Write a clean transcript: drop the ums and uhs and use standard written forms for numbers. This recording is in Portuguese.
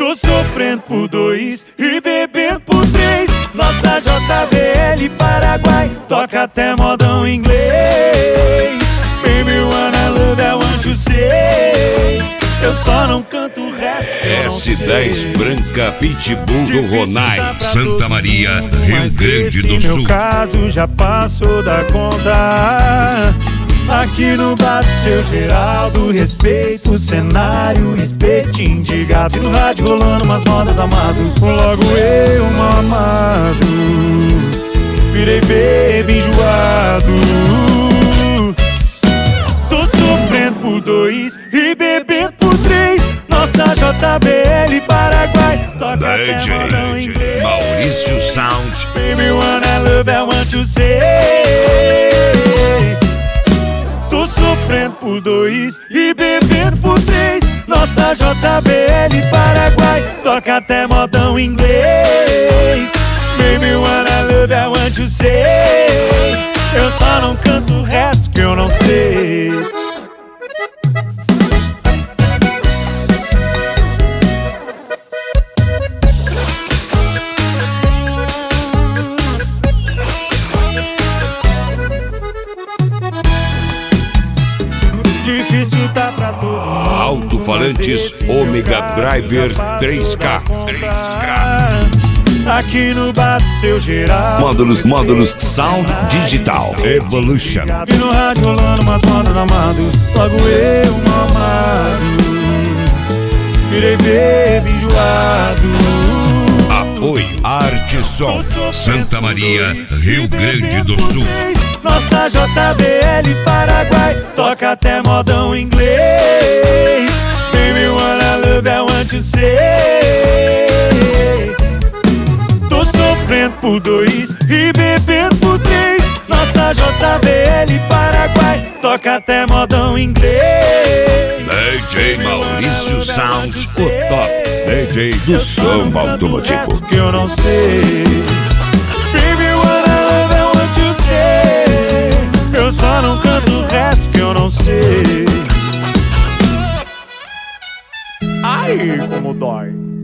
Tô sofrendo por 2 e bebendo por 3. Nossa JBL Paraguai toca até modão inglês. Baby, wanna love, I want to say. Eu só não canto o resto que eu não sei. S10 Branca Pitbull do Ronai, Santa Maria, Rio Grande do Sul. Meu caso já passou da conta. Aqui no bar do seu Geraldo, respeito o cenário, espetinho de gato. E no rádio rolando umas modas da Amado. Logo eu, mal amado, virei baby enjoado. Tô sofrendo por 2 e bebendo por 3. Nossa JBL Paraguai toca até modão inglês. Maurício Sound. Baby, wanna love, I want to say. Tô sofrendo por 2 e bebendo por 3. Nossa JBL Paraguai toca até modão inglês. Baby, wanna love, I want to say. Eu só não canto o resto que eu não sei. Difícil tá pra todo mundo. Alto-falantes Omega Driver 3K. Aqui no bar do seu Geraldo, Módulos Sound Digital Evolution. e no rádio rolando umas modas da Amado. Logo eu, mal amado, virei baby enjoado. Apoio Arte Som, Santa Maria, Rio Grande do Sul. Nossa JBL Paraguai toca até modão inglês. Baby, wanna love, I want to say. Tô sofrendo por 2 e bebendo por 3. Nossa JBL Paraguai toca até modão inglês. DJ Maurício Sound, o top DJ do som automotivo. Que eu não sei. Baby, wanna love, I want to say. Eu só não canto o resto que eu não sei. Ai, como dói.